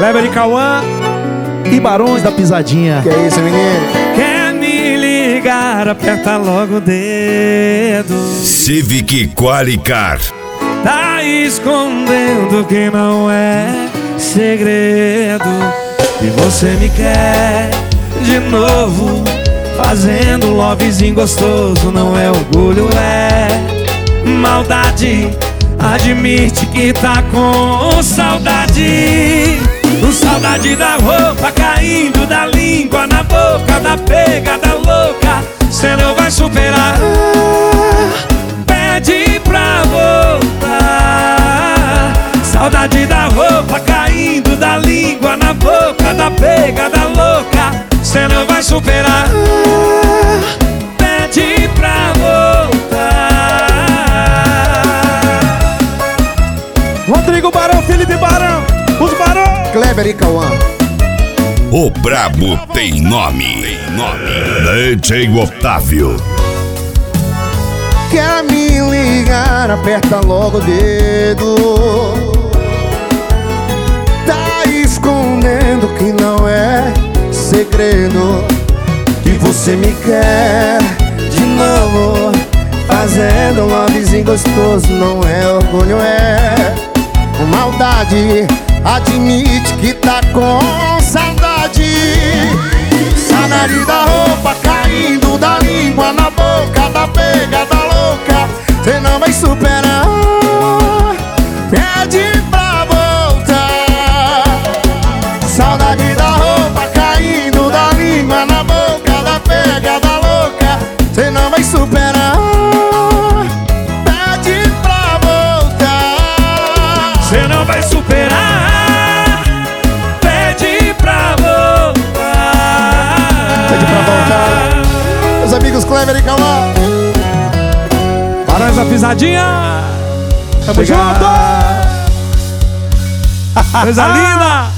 Kleber e Cauã e Barões da Pisadinha. Que é isso, menino? Quer me ligar, aperta logo o dedo. Civic Qualicar. Tá escondendo que não é segredo. E você me quer de novo, fazendo lovezinho gostoso. Não é orgulho, é maldade. Admite que tá com saudade. Saudade da roupa caindo, da língua na boca, da pegada louca. Cê não vai superar. Pede pra voltar. Saudade da roupa caindo, da língua na boca, da pegada louca. Cê não vai superar. Pede pra voltar. Rodrigo Barão, Felipe Barão, os Barão, Kleber e Cauã. O brabo tem nome. DJ Otávio. Quer me ligar, aperta logo o dedo. Tá escondendo que não é segredo. Que você me quer de novo, fazendo um lovezinho gostoso. Não é orgulho, é maldade. Admite que tá com saudade. Saudade da roupa caindo, da língua na boca, da pegada louca. Cê não vai superar. Pede pra voltar. Saudade da roupa caindo, da língua na boca, da pegada louca. Cê não vai superar. Pede pra voltar. cê não vai superar. Meus amigos Kleber e Cauã. Barões da Pisadinha. Tamo junto. Coisa linda.